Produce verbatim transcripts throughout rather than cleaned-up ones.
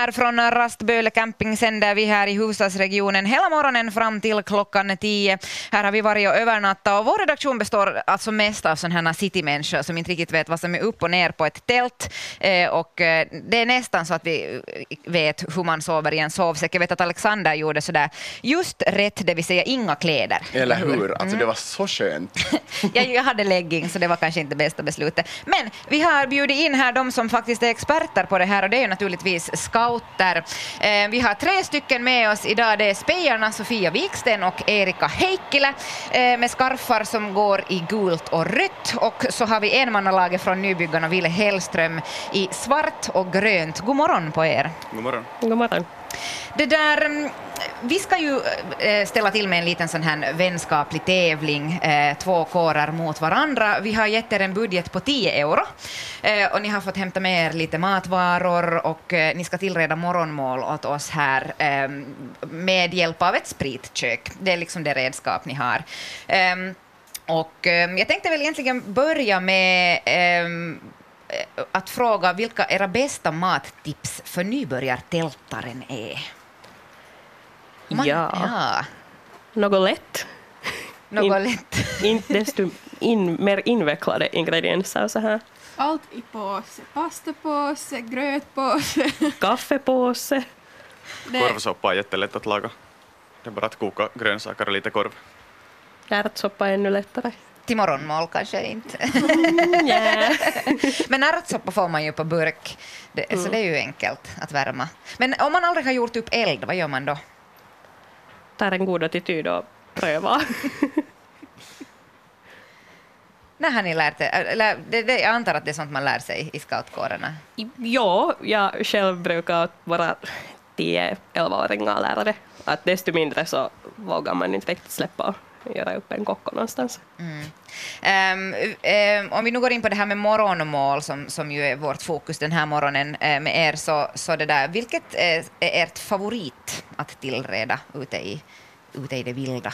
här från Rastböle camping sänder vi här i huvudstadsregionen hela morgonen fram till klockan tio. Här har vi varit och övernattat och vår redaktion består alltså mest av sådana här citymänniskor som inte riktigt vet vad som är upp och ner på ett tält. Eh, och eh, det är nästan så att vi vet hur man sover i en sovsäck. Jag vet att Alexander gjorde sådär just rätt, det vill säga inga kläder. Eller hur? Alltså mm. det var så skönt. jag, jag hade legging så det var kanske inte bästa beslutet. Men vi har bjudit in här de som faktiskt är experter på det här och det är ju naturligtvis scouter. Eh, vi har tre stycken med oss idag. Det är spejarna Sofia Viksten och Erika Heikkilä eh, med skarfar som går i gult och rött. Och så har vi enmannalaget från Nybyggarna Ville Hellström i svart och grönt. God morgon på er. God morgon. God morgon. Det där, vi ska ju ställa till med en liten sån här vänskaplig tävling, två kårar mot varandra. Vi har gett er en budget på tio euro och ni har fått hämta med er lite matvaror och ni ska tillreda morgonmål åt oss här med hjälp av ett spritkök. Det är liksom det redskap ni har. Och jag tänkte väl egentligen börja med att fråga vilka era bästa mattips för nybörjartältaren är. Man, ja. ja, något lätt. Något In, lätt. Inte desto in, mer invecklade ingredienser och så här. Allt i påse. Pastapåse, grötpåse. Kaffepåse. Det... Korvsoppa är jättelätt att laga. Det är bara att koka grönsaker och lite korv. Ärtsoppa är ännu lättare. Till morgonmål kanske inte. Mm, yeah. Men ärtsoppa får man ju på burk. Det, mm. Så det är ju enkelt att värma. Men om man aldrig har gjort upp eld, vad gör man då? Tar en god attityd och pröva. När har ni lärt er? Eller, det, det, jag antar att det är sånt man lär sig i scoutkårerna. Ja, jag själv brukar vara tio elva-åringar lärare. Att desto mindre så vågar man inte riktigt släppa och göra upp en kocka någonstans. Mm. Um, um, om vi nu går in på det här med morgonmål som, som ju är vårt fokus den här morgonen uh, med er så, så det där, vilket är, är ert favorit att tillreda ute i, ute i det vilda?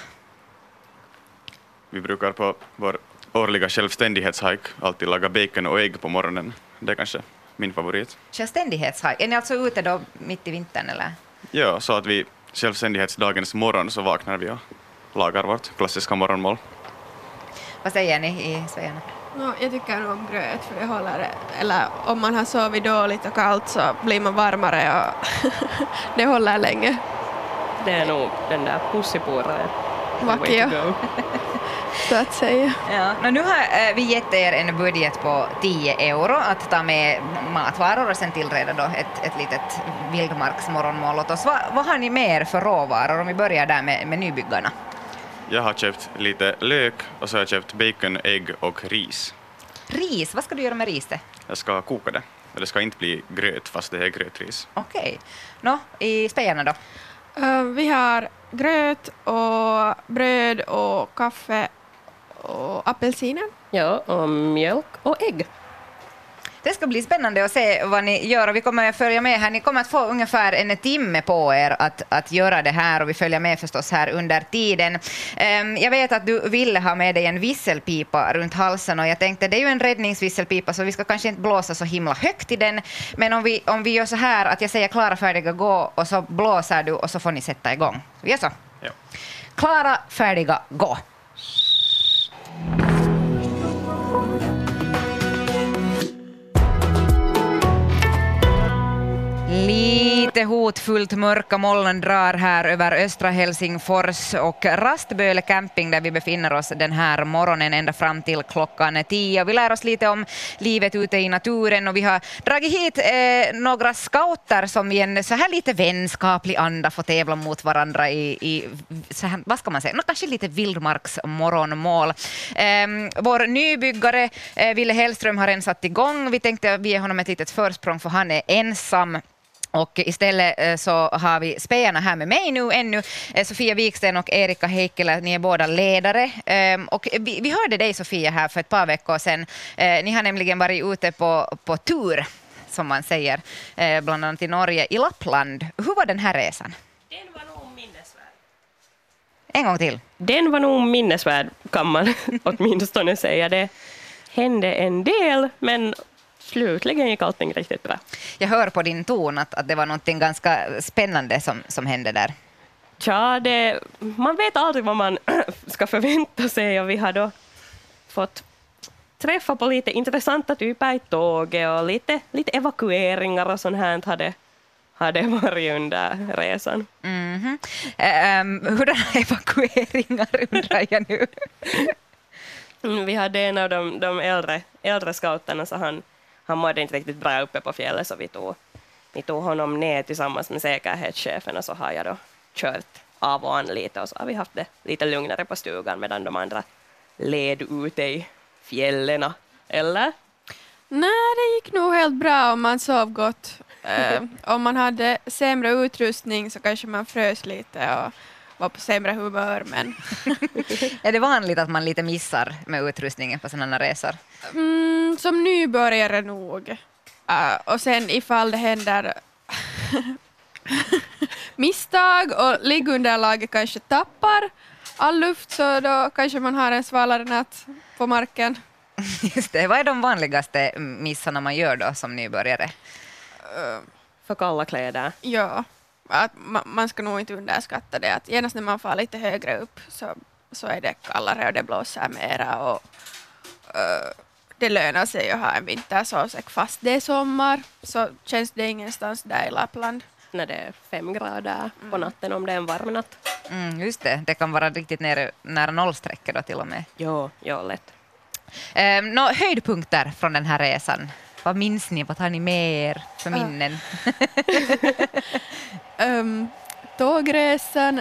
Vi brukar på vår årliga självständighetshike alltid laga bacon och ägg på morgonen. Det är kanske min favorit. Självständighetshike? Är ni alltså ute då mitt i vintern eller? Ja, så att vi självständighetsdagens morgon så vaknar vi och lagar vårt klassiska morgonmål. Vad säger ni i Svearna? No, jag tycker nog om gröt för det håller, eller om man har sovit dåligt och kallt så blir man varmare och det håller länge. Det är nog den där pussipåren. Vakio. Så att säga. Ja, no, nu har äh, vi gett er en budget på tio euro att ta med matvaror och sen tillreda då ett, ett litet vildmarksmorgonmål åt oss. Va, vad har ni mer för råvaror om vi börjar där med, med nybyggarna? Jag har köpt lite lök och så har jag köpt bacon, ägg och ris. Ris? Vad ska du göra med riset? Jag ska koka det. Det ska inte bli gröt fast det är grötris. Okej. Okay. Nå, i spejarna då? Uh, vi har gröt och bröd och kaffe och apelsiner. Ja, och mjölk och ägg. Det ska bli spännande att se vad ni gör och vi kommer att följa med här. Ni kommer att få ungefär en timme på er att, att göra det här och vi följer med förstås här under tiden. Um, jag vet att du ville ha med dig en visselpipa runt halsen och jag tänkte det är ju en räddningsvisselpipa så vi ska kanske inte blåsa så himla högt i den. Men om vi, om vi gör så här att jag säger klara, färdiga, gå och så blåser du och så får ni sätta igång. Vi gör så? Ja. Klara, färdiga, gå! Lite hotfullt mörka molnen drar här över östra Helsingfors och Rastböle camping där vi befinner oss den här morgonen ända fram till klockan tio. Vi lär oss lite om livet ute i naturen och vi har dragit hit eh, några scouter som i en så här lite vänskaplig anda får tävla mot varandra i, i så här, vad ska man säga, Nå, kanske lite vildmarksmorgonmål. Eh, vår nybyggare eh, Ville Hellström har redan satt igång. Vi tänkte ge honom ett litet försprång för han är ensam. Och istället så har vi spelarna här med mig nu ännu, Sofia Viksten och Erika Heikkilä, ni är båda ledare. Och vi, vi hörde dig Sofia här för ett par veckor sedan. Ni har nämligen varit ute på, på tur, som man säger, bland annat i Norge, i Lappland. Hur var den här resan? Den var nog minnesvärd. En gång till. Den var nog minnesvärd kan man åtminstone säga. Det hände en del, men slutligen gick allting riktigt bra. Jag hör på din ton att, att det var något ganska spännande som, som hände där. Ja, det, man vet aldrig vad man ska förvänta sig, och vi har då fått träffa på lite intressanta typer i tåget och lite, lite evakueringar och sånt här hade, hade varit under resan. Mm-hmm. Um, hurdana evakueringar undrar jag nu? Mm, vi hade en av de, de äldre, äldre scouterna, så han, han mådde inte riktigt bra uppe på fjället, så vi tog, vi tog honom ner tillsammans med säkerhetschefen, och så har jag då kört av och an lite, och så har vi haft det lite lugnare på stugan medan de andra led ute i fjällen, eller? Nej, det gick nog helt bra om man sov gott. Uh, om man hade sämre utrustning så kanske man frös lite och var på sämre humör. Men är det vanligt att man lite missar med utrustningen på sådana resor? Mm, som nybörjare nog. Uh, och sen ifall det händer misstag och liggunderlaget kanske tappar all luft, så då kanske man har en svalare natt på marken. Just det. Vad är de vanligaste missarna man gör då som nybörjare? Uh, För kalla kläder. Ja, att ma- man ska nog inte underskatta det. Att genast när man får lite högre upp så, så är det kallare och det blåser mera. Och, uh, det lönar sig att ha en vintersovsäck fast det är sommar, så känns det ingenstans där i Lappland. När det är fem grader på natten, om det är en varm natt. Mm, just det. Det kan vara riktigt nere, nära nollstrecket då till och med. Jo, jo, lätt. Um, nå, höjdpunkter från den här resan. Vad minns ni? Vad tar ni med er för minnen? um, tågresan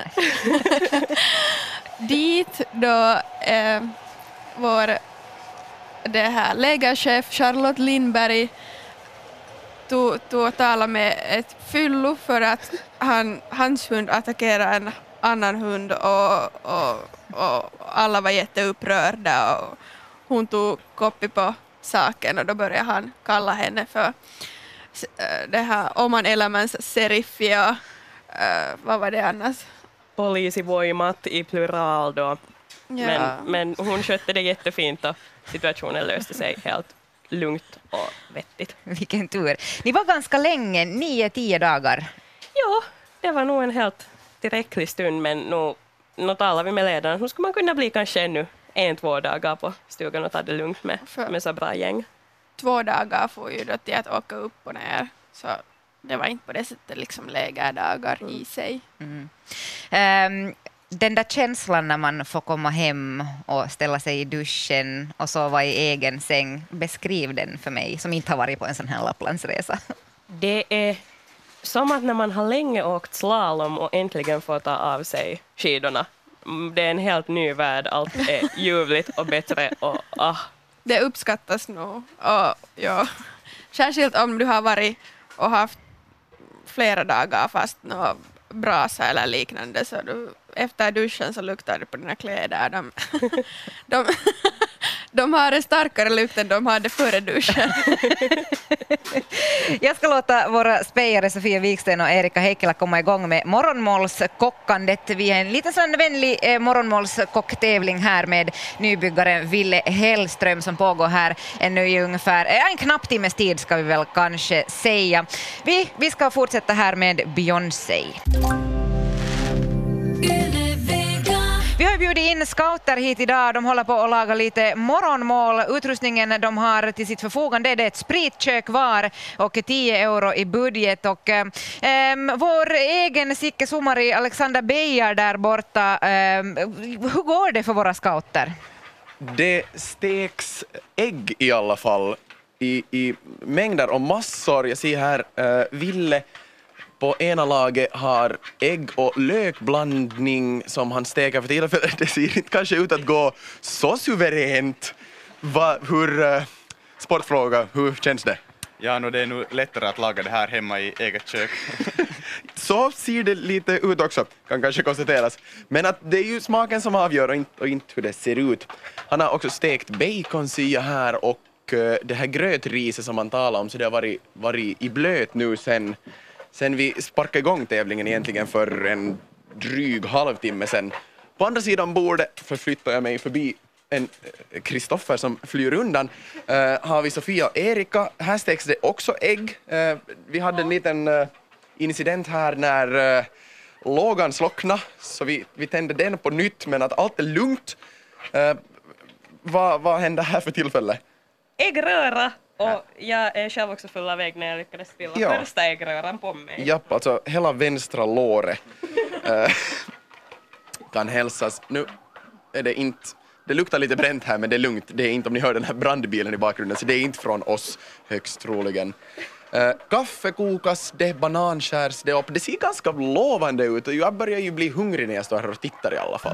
dit då eh, vår det här lägerchef Charlotte Lindberg tog, tog och talade med ett fyllo för att han, hans hund attackerade en annan hund, och, och, och alla var jätteupprörda, och hon tog koppi på saken, och då började han kalla henne för det här Oman Elämäns seriffi, och uh, vad var det annars? Poliisivoimat i plural då. Ja. Men, men hon skötte det jättefint, och situationen löste sig helt lugnt och vettigt. Vilken tur. Ni var ganska länge, nio, tio dagar. Ja, det var nog en helt tillräcklig stund, men nu, nu talar vi med ledaren. Nu ska man kunna bli kanske ännu en, två dagar på stugan och ta det lugnt med, med så bra gäng. Två dagar får ju då till att åka upp och ner, så det var inte på det sättet liksom lägerdagar mm. i sig. Mm. Um, den där känslan när man får komma hem och ställa sig i duschen och sova i egen säng, beskriv den för mig som inte har varit på en sån här Lapplandsresa. Det är som att när man har länge åkt slalom och äntligen får ta av sig skidorna. Det är en helt ny värld, allt är ljuvligt och bättre, och ah. Det uppskattas nog. Och, ja. Särskilt om du har varit och haft flera dagar fast något brasa eller liknande, så du, efter duschen så luktar det på dina kläder. De, de, de har en starkare lukt än de hade före duschen. Jag ska låta våra spejare Sofia Wiksten och Erika Heikkilä komma igång med morgonmålskockandet. Vi är en liten sån vänlig eh, morgonmålskocktävling här med nybyggaren Ville Hellström som pågår här ännu i ungefär eh, en knapp timmes tid ska vi väl kanske säga. Vi, vi ska fortsätta här med Beyoncé. Vi har bjudit in scouter hit idag. De håller på att laga lite morgonmål. Utrustningen de har till sitt förfogande det är ett spritkök var och tio euro i budget. Och, eh, vår egen Sikke Sumari, Alexander Beijar där borta. Eh, hur går det för våra scouter? Det steks ägg i alla fall i, i mängder och massor. Jag ser här uh, Ville på ena laget har ägg och lökblandning som han steker för tillfället. Det ser inte kanske ut att gå så suveränt. Va, hur, uh, sportfråga, hur känns det? Ja, no, det är nog lättare att laga det här hemma i eget kök. Så ser det lite ut också, kan kanske konstateras. Men att det är ju smaken som avgör och inte, och inte hur det ser ut. Han har också stekt bacon, ser jag här, och uh, det här grötriset som man talar om, så det har varit, varit i blöt nu sen, sen vi sparkade igång tävlingen egentligen för en dryg halvtimme sen. På andra sidan bordet förflyttar jag mig förbi en Kristoffer som flyr undan. Uh, har vi Sofia och Erika. Här steks det också ägg. Uh, vi hade en liten uh, incident här när uh, lågan slocknade, så vi, vi tände den på nytt, men att allt är lugnt. Uh, vad, vad händer här för tillfälle? Äggröra! Och jag är själv också full av ägg när jag lyckades spilla Ja. första äggröran på mig. Japp, alltså hela vänstra låret uh, kan hälsas. Nu är det inte... Det luktar lite bränt här, men det är lugnt. Det är inte, om ni hör den här brandbilen i bakgrunden, så det är inte från oss högst troligen. Uh, kaffe kokas, det bananskärs det upp. Det ser ganska lovande ut och jag börjar ju bli hungrig när jag står här och tittar i alla fall.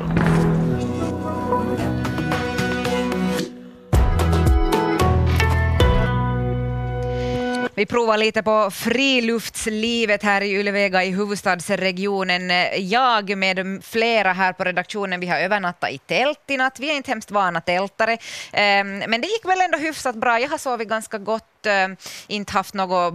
Vi provar lite på friluftslivet här i Ylevega i huvudstadsregionen. Jag med flera här på redaktionen, vi har övernattat i tält i natt. Vi är inte hemskt vana tältare, men det gick väl ändå hyfsat bra. Jag har sovit ganska gott, inte haft något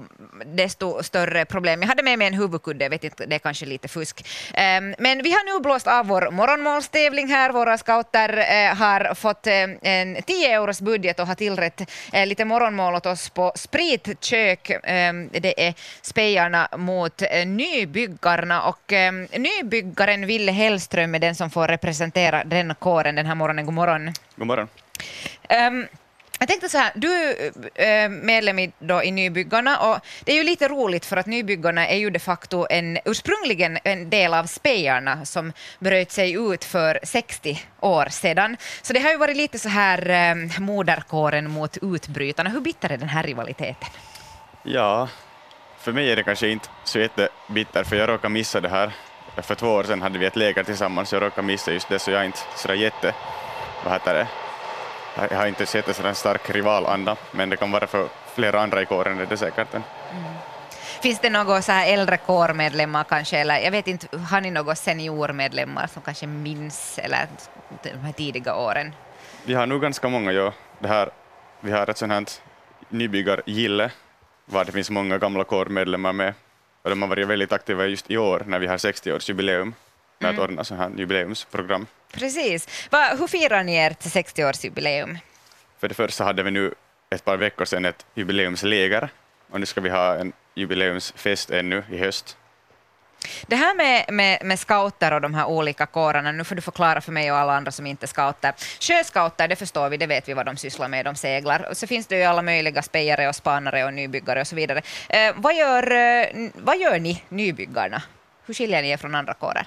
desto större problem. Jag hade med mig en huvudkudde, jag vet inte, det är kanske lite fusk. Men vi har nu blåst av vår morgonmålstävling här. Våra scouter har fått en tio euros budget och har tillrätt lite morgonmål åt oss på Spritkök. Det är spejarna mot nybyggarna, och nybyggaren Ville Hellström är den som får representera den kåren den här morgonen. God morgon. God morgon. Um, Jag tänkte så här, du är medlem i, då, i Nybyggarna, och det är ju lite roligt för att Nybyggarna är ju de facto en, ursprungligen en del av spejarna som bröt sig ut för sextio år sedan. Så det har ju varit lite så här eh, moderkåren mot utbrytarna. Hur bitter är den här rivaliteten? Ja, för mig är det kanske inte så jättebitter, för jag råkade missa det här. För två år sedan hade vi ett läger tillsammans, jag råkade missa just det, så jag är inte så jätte... Vad heter det? Jag har inte sett en sådan stark rivalanda, men det kan vara för flera andra i kåren, det är säkert. Mm. Finns det några så här äldre kårmedlemmar kanske, eller jag vet inte, har ni några seniormedlemmar som kanske minns eller de här tidiga åren? Vi har nog ganska många, ja. Det här, vi har ett sånt här nybyggargille, var det finns många gamla kårmedlemmar med, och de har varit väldigt aktiva just i år när vi har sextio-årsjubileum med mm. att ordna sån här jubileumsprogram. Precis. Va, hur firar ni ert sextio-årsjubileum? För det första hade vi nu ett par veckor sedan ett jubileumsläger, och nu ska vi ha en jubileumsfest ännu i höst. Det här med, med, med scouter och de här olika kårarna, nu får du förklara för mig och alla andra som inte är scouter. Sjöscouter, det förstår vi, det vet vi vad de sysslar med, de seglar. Och så finns det ju alla möjliga spejare och spanare och nybyggare och så vidare. Eh, vad, gör, eh, vad gör ni, nybyggarna? Hur skiljer ni er från andra kårer?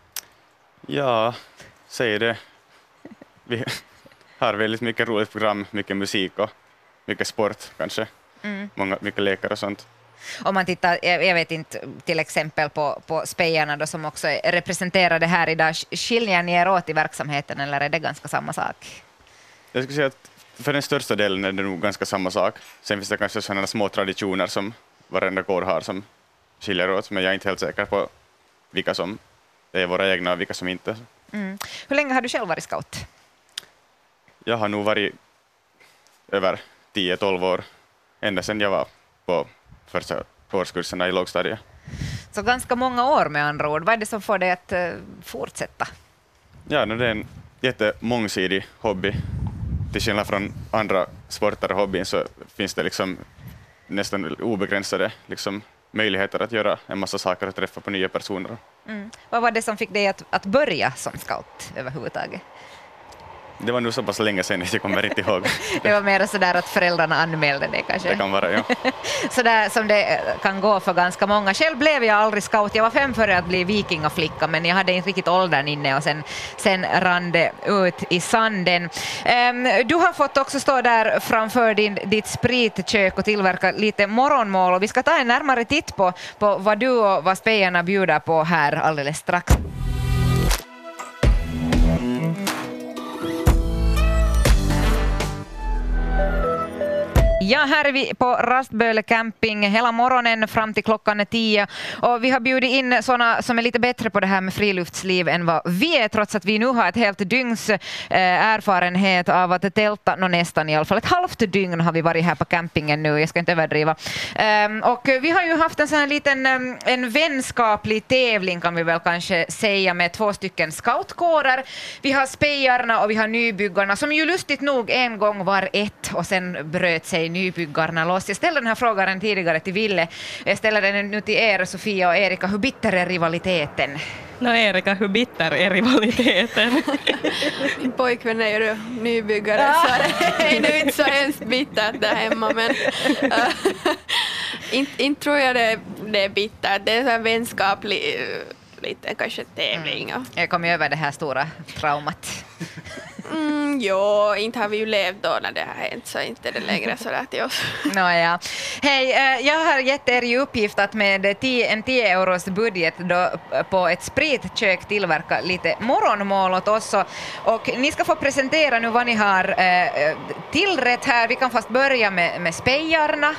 Ja, säg det. Vi har väldigt mycket roligt program, mycket musik och mycket sport kanske. Mm. Många, mycket lekar och sånt. Om man tittar, jag vet inte, till exempel på, på spejarna då, som också är representerade här idag, skiljer ni er åt i verksamheten, eller är det ganska samma sak? Jag skulle säga att för den största delen är det nog ganska samma sak. Sen finns det kanske sådana små traditioner som varenda kår har som skiljer åt, men jag är inte helt säker på vilka som är våra egna och vilka som inte. Mm. Hur länge har du själv varit scout? Jag har nog varit över tio tolv år, ända sedan jag var på första årskurserna i lågstadiet. Så ganska många år med andra ord. Vad är det som får dig att uh, fortsätta? Ja, det är en jättemångsidig hobby. Till skillnad från andra sporter och hobbyn så finns det liksom nästan obegränsade liksom möjligheter att göra en massa saker och träffa på nya personer. Mm. Vad var det som fick dig att, att börja som scout överhuvudtaget? Det var nog så pass länge sedan att jag kommer inte ihåg. Det var mer så där att föräldrarna anmälde det kanske. Det kan vara, ja. Så där som det kan gå för ganska många. Själv blev jag aldrig scout. Jag var fem före att bli vikingaflicka, men jag hade inte riktigt åldern inne och sen, sen rann det ut i sanden. Um, du har fått också stå där framför din, ditt spritkök och tillverka lite morgonmål, och vi ska ta en närmare titt på, på vad du och vad spejarna bjuder på här alldeles strax. Ja, här är vi på Rastböle camping hela morgonen fram till klockan tio. Och vi har bjudit in sådana som är lite bättre på det här med friluftsliv än vad vi är, trots att vi nu har ett helt dygns eh, erfarenhet av att tälta, no, nästan i alla fall ett halvt dygn har vi varit här på campingen nu, jag ska inte överdriva. Um, och vi har ju haft en sån här liten um, en vänskaplig tävling kan vi väl kanske säga med två stycken scoutkårer. Vi har spejarna och vi har nybyggarna som ju lustigt nog en gång var ett och sen bröt sig nybyggarna loss. Jag ställde den här frågan tidigare till Ville. Jag ställer den nu till er, Sofia och Erika. Hur bitter är rivaliteten? Nå, Erika, hur bitter är rivaliteten? Min pojkvän är ju nybyggare så det är nu inte så hemskt bittert där hemma, men uh, inte, inte tror jag det, det är bittert. Det är så här vänskaplig lite kanske tävling. Mm. Jag kom över det här stora traumat. Mm, jo, inte har vi ju levt då när det har hänt, så inte är det längre sådär till oss. Nåja. Hej, eh, jag har gett er i uppgift att med tio, en tio euros budget då på ett spritkök tillverka lite morgonmål åt oss. Och, och ni ska få presentera nu vad ni har eh, tillrätt här. Vi kan fast börja med, med spejarna.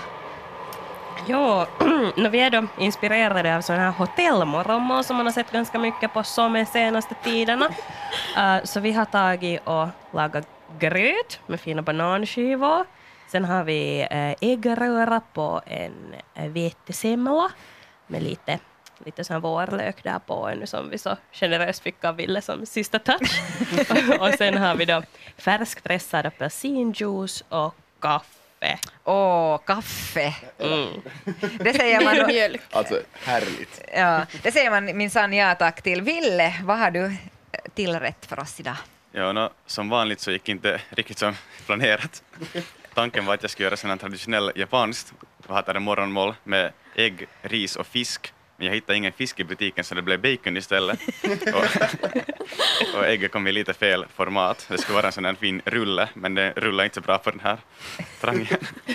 Jo, no, vi är då inspirerade av sådana här hotellmorgonmål som man har sett ganska mycket på som senaste tiderna. Uh, så vi har tagit och lagat gröt med fina bananskivor. Sen har vi uh, äggröra på en uh, vetesemla med lite, lite sån vårlök där på en som vi så generöst fick av Ville som sista touch. Och sen har vi då färskpressad apelsinjuice och kaffe. Åh, kaffe. Mm. Det säger man. Mjölk. Alltså, härligt. Ja, det säger man minsann ja tack till. Ville, vad har du tillrätt för oss idag? Ja, no, som vanligt så gick inte riktigt som planerat. Tanken var att jag skulle göra en traditionell japanskt, vad heter det, morgonmål med ägg, ris och fisk. Men jag hittade ingen fisk i butiken så det blev bacon istället. och, och ägget kom i lite fel format. Det skulle vara en sån här fin rulle, men det rullar inte så bra på den här trangen.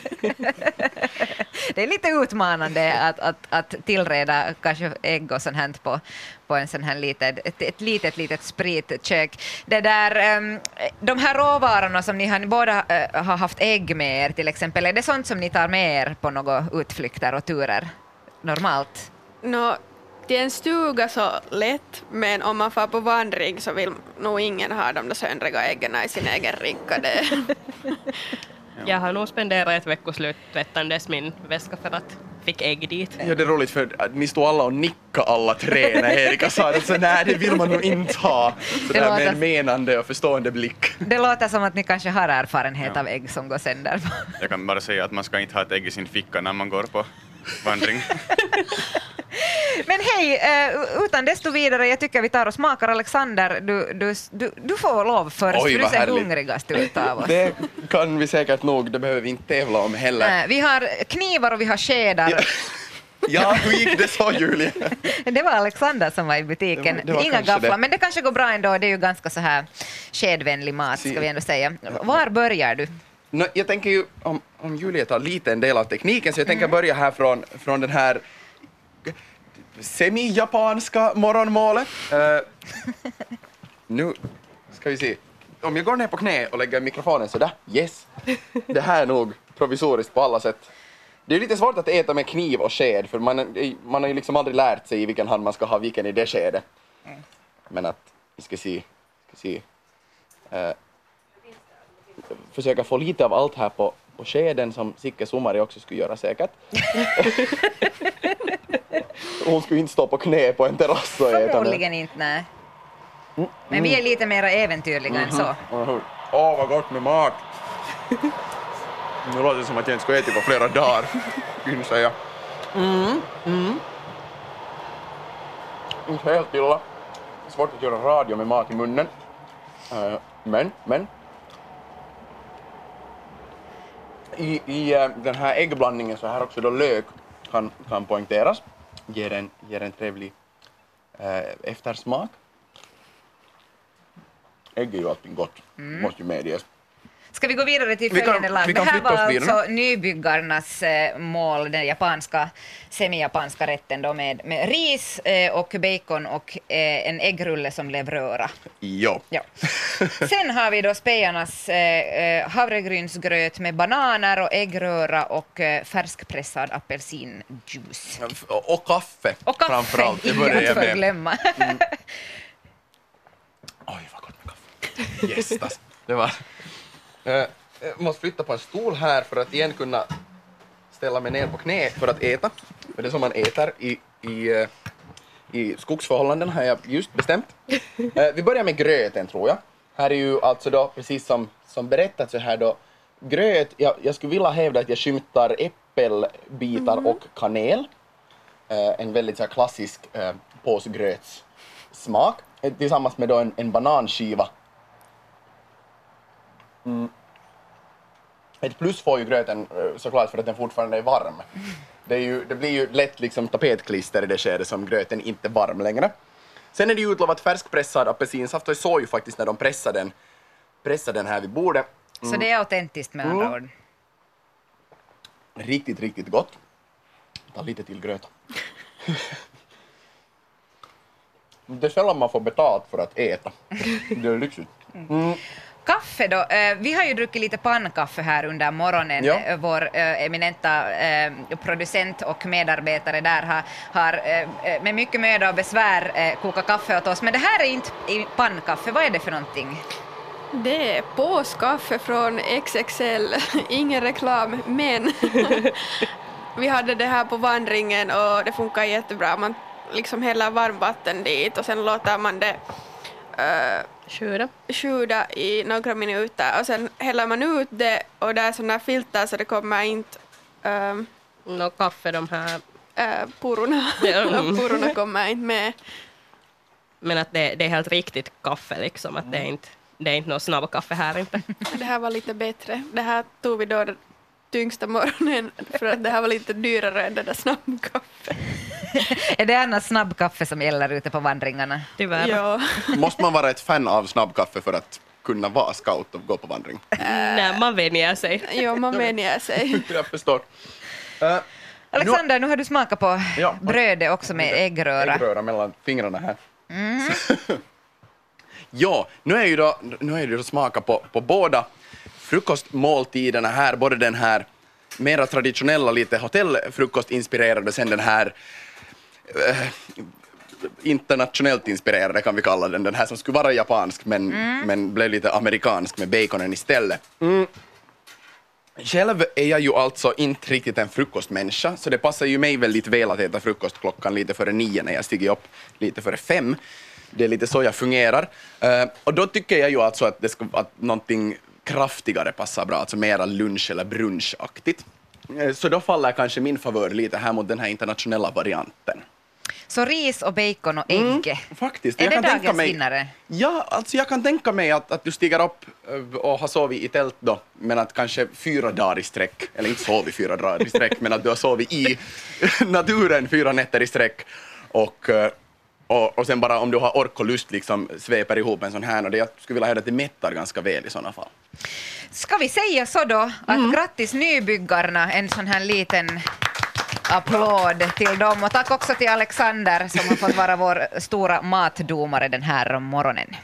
Det är lite utmanande att, att, att tillreda kanske ägg och sånt här på, på en sån här litet, ett, ett litet, litet spritkök. Det där, um, de här råvarorna som ni har, ni båda uh, har haft ägg med er till exempel, är det sånt som ni tar med er på några utflykter och turer normalt? Nå, till en stuga så lätt, men om man får på vandring så vill nog ingen ha de där söndriga äggen i sin egen ricka. Det. Jag har nog spenderat ett veckoslut tvättandes min väska för att fick ägg dit. Ja, det är roligt för att ni stod alla och nickade alla tre när Erika sa det, så nej, det vill man nog inte ha. Så Det där med låter- en menande och förstående blick. Det låter som att ni kanske har erfarenhet Ja. av ägg som går sönder. Jag kan bara säga att man ska inte ha ett ägg i sin ficka när man går på vandring. Men hej, eh, utan desto vidare, jag tycker vi tar och smakar. Alexander, du, du, du, du får lov först, Oj, för du vad ser härligt. hungrigast ut av oss. Det kan vi säkert nog, det behöver vi inte tävla om heller. Nej, vi har knivar och vi har skedar. Ja. Ja, hur gick det så, Julia? Det var Alexander som var i butiken. Det var- det var Inga kanske gafflar, det. men det kanske går bra ändå. Det är ju ganska så här skedvänlig mat, ska Si- vi ändå säga. Var börjar du? No, jag tänker ju, om, om Julia tar lite en del av tekniken, så jag tänker börja här från, från den här semi-japanska morgonmålet. Uh, nu ska vi se. Om jag går ner på knä och lägger mikrofonen sådär, yes. Det här är nog provisoriskt på alla sätt. Det är lite svårt att äta med kniv och sked, för man, man har ju liksom aldrig lärt sig i vilken hand man ska ha vilken i det skedet. Men att, vi ska se, ska se. Uh, försöka få lite av allt här på, på skeden som Sikke Sumari också skulle göra säkert. Hon skulle inte stå på knä på en terrass och äta. Förmodligen inte, nej. Men vi är lite mer äventyrliga än så. Åh, oh, vad gott med mat! Nu låter det som att jag inte skulle äta på flera dagar, kan jag säga. Mm, mm. Inte helt illa. Svårt att göra radio med mat i munnen. Uh, men, men. I, i uh, den här äggblandningen så här också då lök kan, kan poängteras. Ger en, ger en trevlig uh, eftersmak. Ägg är ju alltid gott, måste ju medges. Ska vi gå vidare till Vi kan- följande lag? vi Det kan här flytta var oss vidare. alltså nybyggarnas eh, mål, den japanska, semi-japanska rätten då med, med ris eh, och bacon och eh, en äggrulle som blev röra. Jo. Ja. Sen har vi då spejarnas eh, eh, havregrynsgröt med bananer och äggröra och eh, färskpressad apelsinjuice. Och, och kaffe, Och kaffe, framförallt. Det inte börjar att jag med. förglömma. Oj, vad gott med kaffe. Yes, alltså. Det var... Uh, jag måste flytta på en stol här för att igen kunna ställa mig ner på knä för att äta. För det är som man äter i, i, uh, i skogsförhållanden har jag just bestämt. Uh, vi börjar med gröten tror jag. Här är ju alltså då, precis som, som berättat så här då, gröt, jag, jag skulle vilja hävda att jag skymtar äppelbitar och kanel. Uh, en väldigt så här klassisk uh, påsgrötssmak. Eh, Tillsammans med då en, en bananskiva. Mm. Ett plus får ju gröten eh, såklart för att den fortfarande är varm. Det, är ju, det blir ju lätt liksom tapetklister i det skede som gröten inte är varm längre. Sen är det ju utlovat färskpressad apelsinsaft och jag såg ju faktiskt när de pressade den, pressade den här vid bordet. Så det är autentiskt med andra ord. Riktigt, riktigt gott. Ta lite till gröt. Det är sällan man får betalt för att äta. Det är lyxigt. Mm. Kaffe då. Eh, vi har ju druckit lite pannkaffe här under morgonen. Ja. Eh, Vår eh, eminenta eh, producent och medarbetare där har, har eh, med mycket möda och besvär eh, kokat kaffe åt oss. Men det här är inte i pannkaffe. Vad är det för någonting? Det är påskaffe från X X L, ingen reklam, men vi hade det här på vandringen och det funkar jättebra. Man liksom häller varmvatten dit och sen låter man det uh, Sjuda. sjuda i några minuter och sen häller man ut det och det är sådana filter så det kommer inte uh, Nå kaffe de här, uh, pororna, Ja. pororna kommer inte med. men att det, det är helt riktigt kaffe liksom, att det är inte, det är inte någon snabbkaffe här inte. Det här var lite bättre. Det här tog vi då den tyngsta morgonen för att det här var lite dyrare än det där snabbkaffe. Är det annars snabbkaffe som gäller ute på vandringarna? Tyvärr. Ja. Måste man vara ett fan av snabbkaffe för att kunna vara scout och gå på vandring? Nej, man vänjer sig. Jo, man vänjer sig. Jag förstår. Uh, Alexander, nu har du smakat på Ja. brödet också med äggröra. äggröra mellan fingrarna här. Ja, nu är ju då, nu är det då smaka på, på båda frukostmåltiderna här, både den här mera traditionella, lite hotellfrukostinspirerade, sen den här eh, internationellt inspirerade kan vi kalla den, den här som skulle vara japansk men, men blev lite amerikansk med baconen istället. Mm. Själv är jag ju alltså inte riktigt en frukostmänniska, så det passar ju mig väldigt väl att äta frukost klockan lite före nio när jag stiger upp lite före fem. Det är lite så jag fungerar. Uh, och då tycker jag ju alltså att, det ska, att någonting kraftigare passar bra, alltså mera lunch- eller brunchaktigt. Uh, så då faller kanske min favör lite här mot den här internationella varianten. Så ris och bacon och ägg. Mm, faktiskt. Är Jag det kan tänka dagens mig, vinnare? Ja, alltså jag kan tänka mig att, att du stiger upp eh, och har sovit i tält då, men att kanske fyra dagar i sträck, eller inte sovit fyra dagar i sträck, men att du har sovit i naturen fyra nätter i sträck och, eh, och, och sen bara om du har ork och lust liksom sveper ihop en sån här, och det jag skulle vilja hävda att det mättar ganska väl i sådana fall. Ska vi säga så då att grattis nybyggarna, en sån här liten applåd till dem och tack också till Alexander som har fått vara vår stora matdomare den här morgonen.